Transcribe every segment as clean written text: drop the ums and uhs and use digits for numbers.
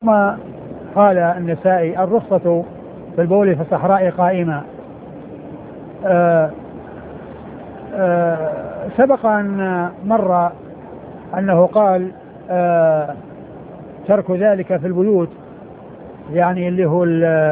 ثم قال النسائي الرخصة في البول في الصحراء قائمة. سبق أن مر أنه قال ترك ذلك في البيوت، يعني اللي هو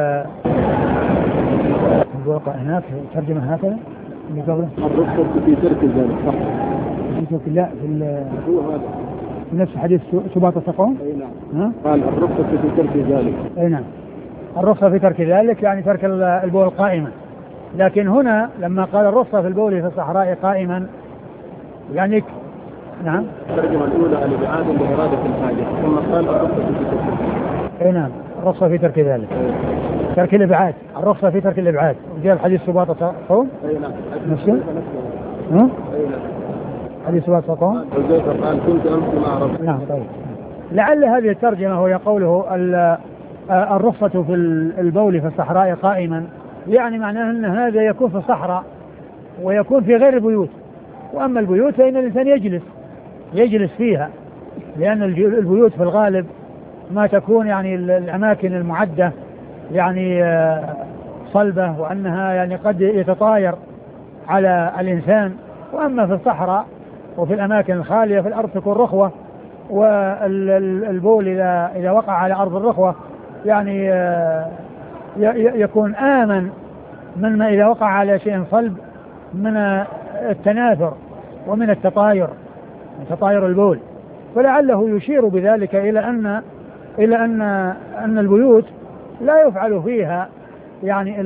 هناك ترجمة هكذا اللي قبله الرخصة في ترك ذلك صح؟ لا هو هذا نفس حديث سباط التقوم. اي نعم. قال الرخصة في ترك ذلك. اي نعم، الرخصة في ترك ذلك يعني ترك البول قائما. لكن هنا لما قال الرخصة في البول في الصحراء قائما يعني نعم الترجمة الأولى الإبعاد بإرادة الحاجة، ثم قال الرخصة في ترك ذلك. اي نعم، الرخصة في ترك ذلك ترك الإبعاد، الرخصة في ترك الإبعاد. وجاء الحديث سباط التقوم. اي نعم نفسه. اي نعم حديث سباط التقوم. قال كنت أمس مع ربي. نعم طيب. لعل هذه الترجمة هو قوله الرخصة في البول في الصحراء قائما، يعني معناه أن هذا يكون في الصحراء ويكون في غير البيوت. وأما البيوت فإن الإنسان يجلس فيها، لأن البيوت في الغالب ما تكون يعني الأماكن المعدة يعني صلبة، وأنها يعني قد يتطاير على الإنسان. وأما في الصحراء وفي الأماكن الخالية في الأرض تكون رخوة، والبول إذا وقع على أرض الرخوة يعني يكون آمن من ما إذا وقع على شيء صلب من التناثر ومن التطاير، من تطاير البول. فلعله يشير بذلك إلى أن البيوت لا يفعل فيها يعني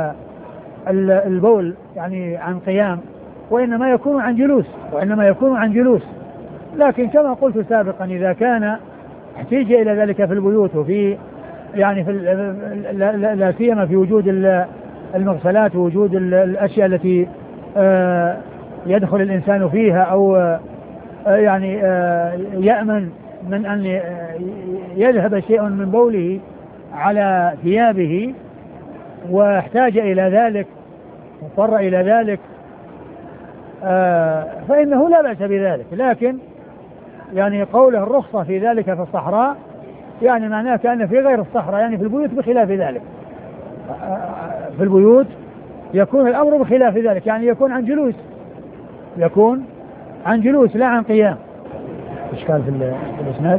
البول يعني عن قيام، وإنما يكون عن جلوس. لكن كما قلت سابقا إذا كان احتيج إلى ذلك في البيوت وفي يعني في لا سيما في وجود المغسلات ووجود الأشياء التي يدخل الإنسان فيها أو يعني يأمن من أن يذهب شيء من بوله على ثيابه واحتاج إلى ذلك واضطر إلى ذلك فإنه لا بأس بذلك. لكن يعني قوله الرخصة في ذلك في الصحراء يعني معناه كأن في غير الصحراء، يعني في البيوت بخلاف ذلك. في البيوت يكون الأمر بخلاف ذلك، يعني يكون عن جلوس لا عن قيام. إشكال في الإسناد.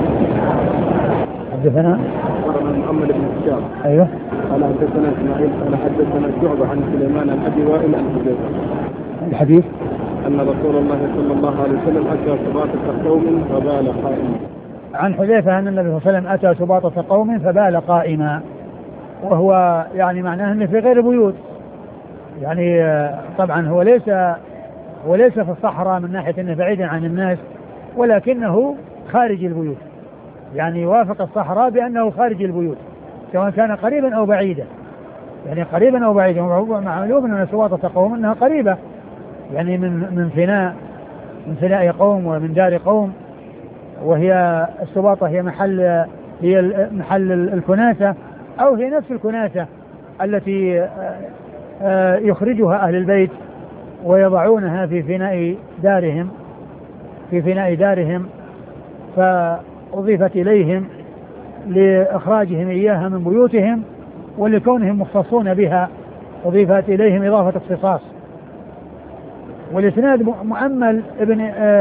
حدثنا محمد بن الشام. أيوه. قال حدثنا إسماعيل قال حدثنا شعبة عن سليمان عن أبي وائل عن حذيفة. الحديث أن رسول الله صلى الله عليه وسلم أتى سباطة قوم فبال قائما. عن حذيفة أن النبي صلى الله عليه وسلم أتى سباطة قوم فبال قائما، وهو يعني معناه أنه في غير بيوت، يعني طبعا هو ليس في الصحراء من ناحية أنه بعيدا عن الناس، ولكنه خارج البيوت، يعني يوافق الصحراء بأنه خارج البيوت سواء كان قريبا أو بعيدا، يعني قريبا أو بعيدا. معلوم أن سباطة قوم أنها قريبة يعني من فناء قوم ومن دار قوم، وهي السباطة هي محل الكناسة، أو هي نفس الكناسة التي يخرجها أهل البيت ويضعونها في فناء دارهم فأضيفت إليهم لإخراجهم إياها من بيوتهم، ولكونهم مختصون بها أضيفت إليهم إضافة اختصاص. والإسناد مؤمل ابن